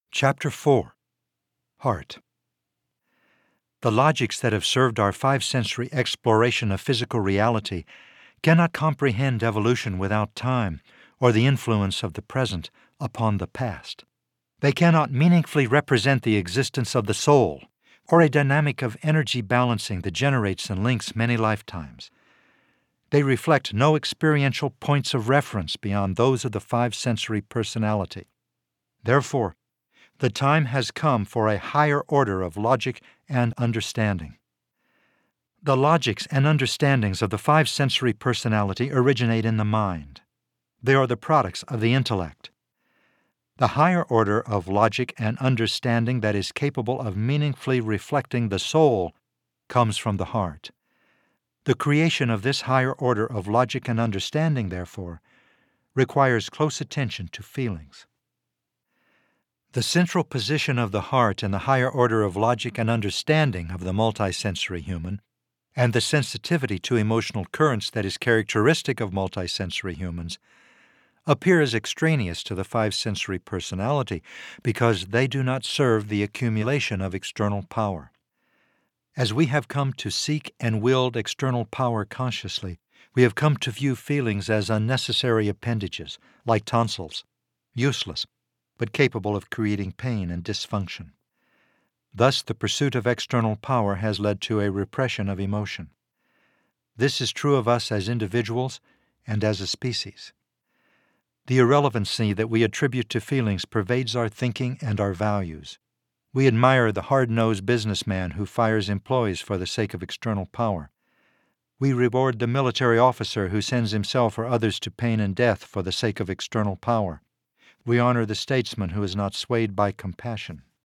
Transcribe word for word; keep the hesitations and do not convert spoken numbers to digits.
Chapter four. Heart. The logics that have served our five-sensory exploration of physical reality cannot comprehend evolution without time or the influence of the present upon the past. They cannot meaningfully represent the existence of the soul or a dynamic of energy balancing that generates and links many lifetimes. They reflect no experiential points of reference beyond those of the five-sensory personality. Therefore, the time has come for a higher order of logic and understanding. The logics and understandings of the five-sensory personality originate in the mind. They are the products of the intellect. The higher order of logic and understanding that is capable of meaningfully reflecting the soul comes from the heart. The creation of this higher order of logic and understanding, therefore, requires close attention to feelings. The central position of the heart in the higher order of logic and understanding of the multisensory human, and the sensitivity to emotional currents that is characteristic of multisensory humans, appear as extraneous to the five-sensory personality because they do not serve the accumulation of external power. As we have come to seek and wield external power consciously, we have come to view feelings as unnecessary appendages, like tonsils, useless, but capable of creating pain and dysfunction. Thus, the pursuit of external power has led to a repression of emotion. This is true of us as individuals and as a species. The irrelevancy that we attribute to feelings pervades our thinking and our values. We admire the hard-nosed businessman who fires employees for the sake of external power. We reward the military officer who sends himself or others to pain and death for the sake of external power. We honor the statesman who is not swayed by compassion.